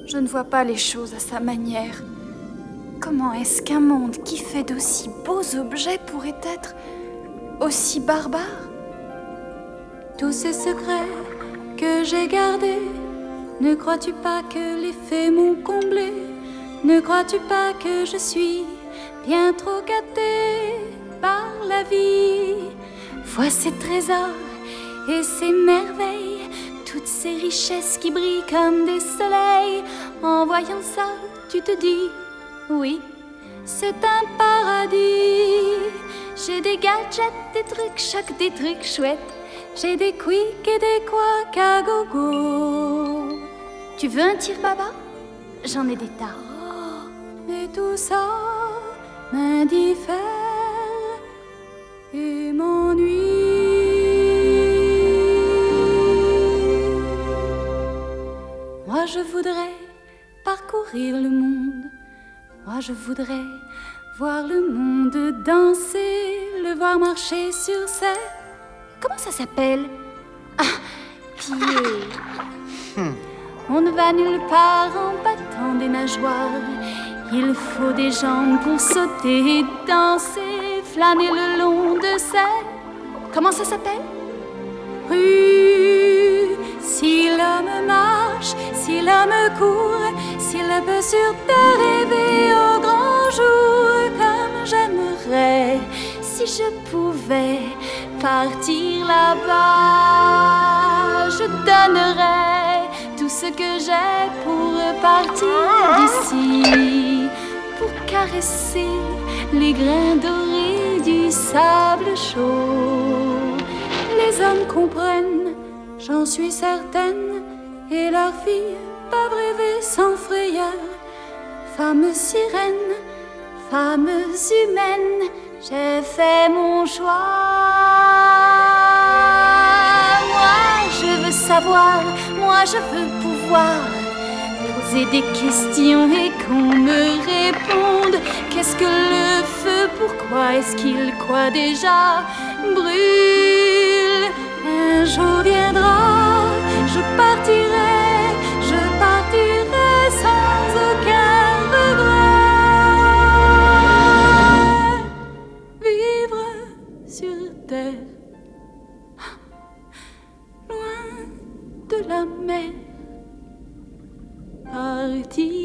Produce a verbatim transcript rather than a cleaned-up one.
Je ne vois pas les choses à sa manière. Comment est-ce qu'un monde qui fait d'aussi beaux objets pourrait être aussi barbare? Tous ces secrets que j'ai gardés, ne crois-tu pas que les faits m'ont comblé? Ne crois-tu pas que je suis bien trop gâtée par la vie? Vois ces trésors et ces merveilles, toutes ces richesses qui brillent comme des soleils. En voyant ça, tu te dis, oui, c'est un paradis. J'ai des gadgets, des trucs chocs, des trucs chouettes. J'ai des quicks et des couacs à gogo. Tu veux un tire-baba? J'en ai des tas. Oh, mais tout ça m'indiffère et m'ennuie. Moi je voudrais parcourir le monde. Moi je voudrais voir le monde danser, le voir marcher sur ses... Comment ça s'appelle? Ah, pieds. Hmm. On ne va nulle part en battant des nageoires. Il faut des jambes pour sauter et danser, flâner le long de ces... Comment ça s'appelle? Rue. Si l'homme marche, si l'homme court, s'il peut sur terre rêver au grand jour, comme j'aimerais, si je pouvais partir là-bas, je donnerais tout ce que j'ai pour partir d'ici, pour caresser les grains dorés du sable chaud. Les hommes comprennent, j'en suis certaine, et leurs filles peuvent rêver sans frayeur. Femmes sirènes, femmes humaines, j'ai fait mon choix. Moi, je veux savoir, moi, je veux pouvoir poser des questions et qu'on me réponde. Qu'est-ce que le feu? Pourquoi est-ce qu'il quoi déjà brûle? Un jour viendra, je partirai, je partirai sans aucun regret. Vivre sur terre, loin de la mer, partir